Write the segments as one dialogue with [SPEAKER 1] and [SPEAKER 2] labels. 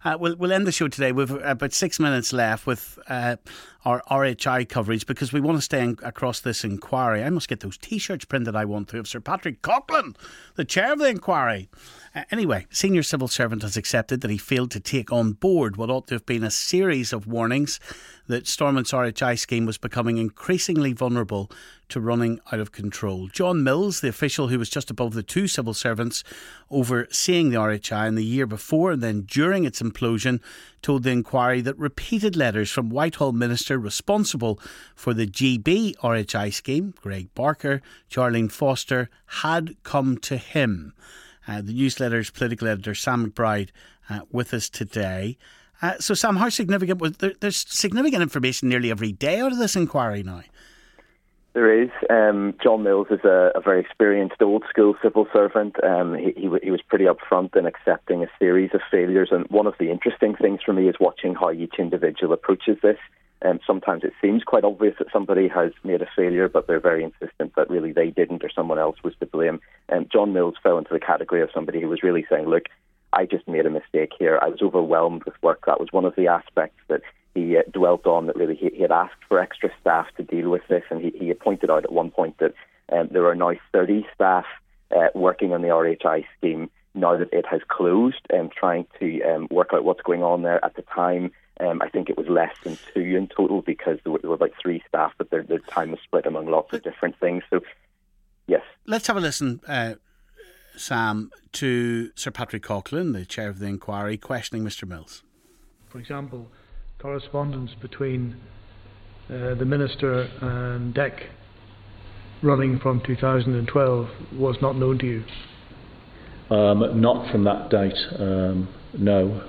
[SPEAKER 1] We'll end the show today. We've about 6 minutes left with our RHI coverage because we want to stay across this inquiry. I must get those T-shirts printed I want to of Sir Patrick Coughlin, the chair of the inquiry. Anyway, senior civil servant has accepted that he failed to take on board what ought to have been a series of warnings that Stormont's RHI scheme was becoming increasingly vulnerable to running out of control. John Mills, the official who was just above the two civil servants overseeing the RHI in the year before and then during its implosion, told the inquiry that repeated letters from Whitehall Minister responsible for the GB RHI scheme, Greg Barker, Charlene Foster, had come to him. The newsletter's political editor, Sam McBride, with us today. So, Sam, how significant was there's significant information nearly every day out of this inquiry now?
[SPEAKER 2] There is. John Mills is a very experienced old-school civil servant. He was pretty upfront in accepting a series of failures, and one of the interesting things for me is watching how each individual approaches this. Sometimes it seems quite obvious that somebody has made a failure, but they're very insistent that really they didn't or someone else was to blame. John Mills fell into the category of somebody who was really saying, look, I just made a mistake here. I was overwhelmed with work. That was one of the aspects that he dwelt on, that really he had asked for extra staff to deal with this, and he had pointed out at one point that there are now 30 staff working on the RHI scheme now that it has closed, trying to work out what's going on there. At the time, I think it was less than 2 in total because there were about 3 staff, but their time was split among lots of different things. So, yes.
[SPEAKER 1] Let's have a listen, Sam, to Sir Patrick Coughlin, the chair of the inquiry, questioning Mr Mills.
[SPEAKER 3] For example, correspondence between the Minister and DEC running from 2012 was not known to you?
[SPEAKER 4] Not from that date, no.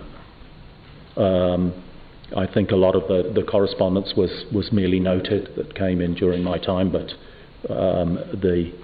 [SPEAKER 4] I think a lot of the correspondence was merely noted that came in during my time, but if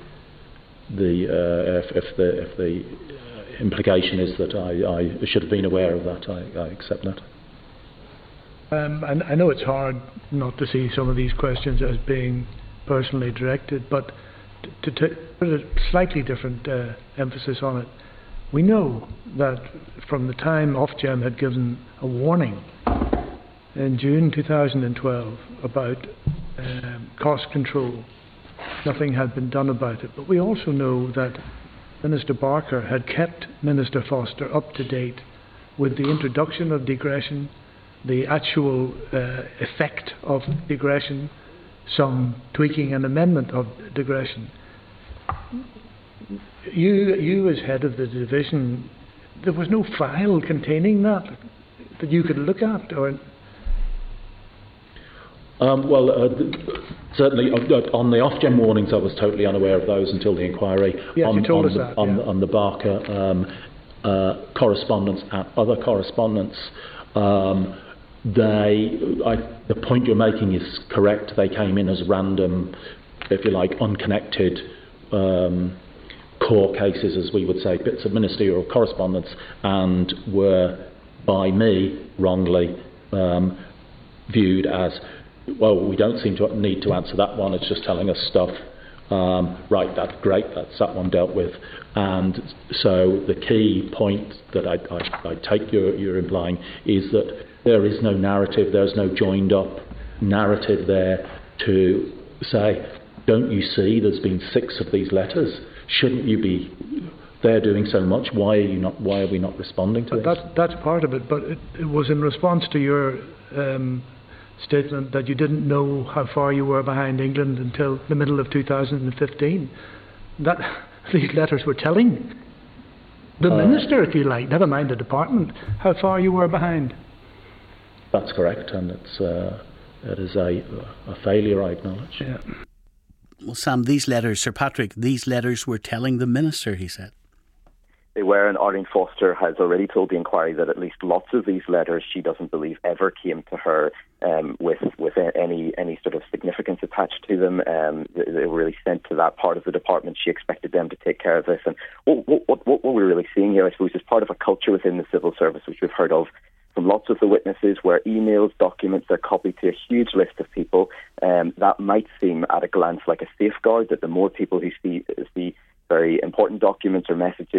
[SPEAKER 4] the implication is that I should have been aware of that, I accept that.
[SPEAKER 3] And I know it's hard not to see some of these questions as being personally directed, but to put a slightly different emphasis on it, we know that from the time Ofgem had given a warning in June 2012 about cost control, nothing had been done about it. But we also know that Minister Barker had kept Minister Foster up to date with the introduction of degression, the actual effect of degression, some tweaking and amendment of degression. You as head of the division, there was no file containing that you could look at, or?
[SPEAKER 4] Certainly on the Ofgem warnings I was totally unaware of those until the inquiry.
[SPEAKER 3] Yes, you told us that.
[SPEAKER 4] On the Barker correspondence and other correspondence, the point you're making is correct. They came in as random, if you like, unconnected core cases, as we would say, bits of ministerial correspondence, and were by me wrongly viewed as, well, we don't seem to need to answer that one, it's just telling us stuff. Right, that's great, that's that one dealt with. And so the key point that I take you're implying is that there is no narrative, there's no joined up narrative there to say, don't you see there's been 6 of these letters? Shouldn't you be there doing so much? Why are we not responding to this?
[SPEAKER 3] That's part of it, but it was in response to your statement that you didn't know how far you were behind England until the middle of 2015. That these letters were telling the minister, if you like, never mind the department, how far you were behind.
[SPEAKER 4] That's correct, and it is a failure, I acknowledge.
[SPEAKER 3] Yeah.
[SPEAKER 1] Well, Sam, these letters, Sir Patrick, these letters were telling the minister, he said.
[SPEAKER 2] They were, and Arlene Foster has already told the inquiry that at least lots of these letters she doesn't believe ever came to her with any sort of significance attached to them. They were really sent to that part of the department. She expected them to take care of this. And what we're really seeing here, I suppose, is part of a culture within the civil service, which we've heard of from lots of the witnesses, where emails, documents are copied to a huge list of people. That might seem at a glance like a safeguard, that the more people who see very important documents or messages,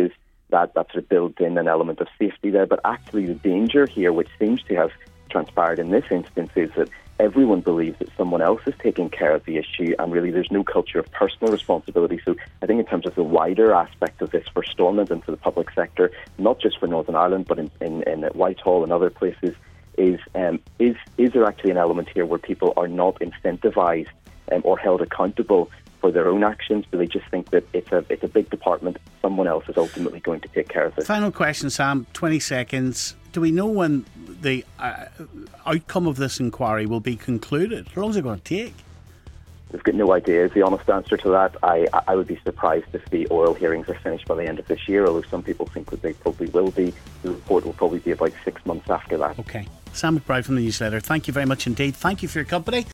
[SPEAKER 2] that sort of builds in an element of safety there. But actually the danger here, which seems to have transpired in this instance, is that everyone believes that someone else is taking care of the issue, and really there's no culture of personal responsibility. So I think in terms of the wider aspect of this for Stormont and for the public sector, not just for Northern Ireland but in Whitehall and other places, is there actually an element here where people are not incentivised or held accountable for their own actions? Do they just think that it's a big department, someone else is ultimately going to take care of it?
[SPEAKER 1] Final question, Sam, 20 seconds. Do we know when the outcome of this inquiry will be concluded? How long is it going to take?
[SPEAKER 2] We've got no idea is the honest answer to that. I would be surprised if the oral hearings are finished by the end of this year, although some people think that they probably will be. The report will probably be about 6 months after that.
[SPEAKER 1] OK. Sam McBride from the Newsletter, thank you very much indeed. Thank you for your company.